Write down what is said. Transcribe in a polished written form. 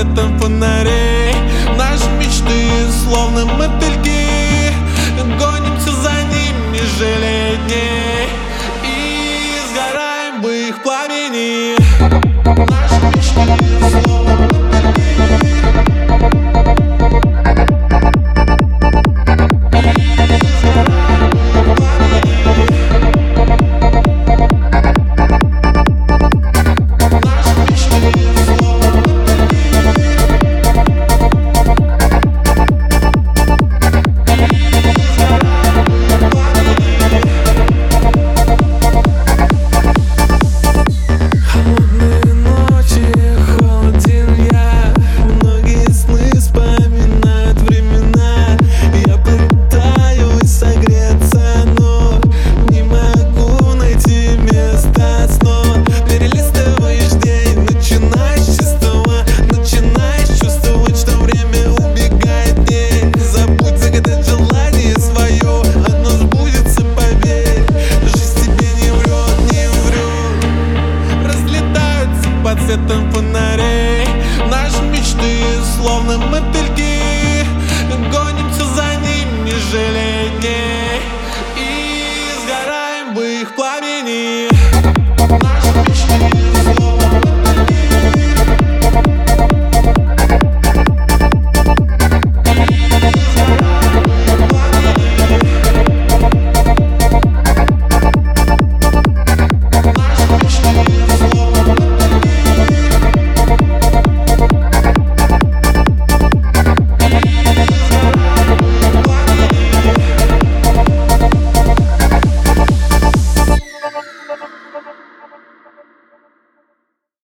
светом фонарей. Наши мечты словно мотыльки, гонимся за ним, не жалея дней, и сгораем в их пламени. Наши мечты словно мотыльки, светом фонарей. Наши мечты словно мотыльки, гонимся за ним, не жалея дней, и сгораем в их пламени. Наши мечты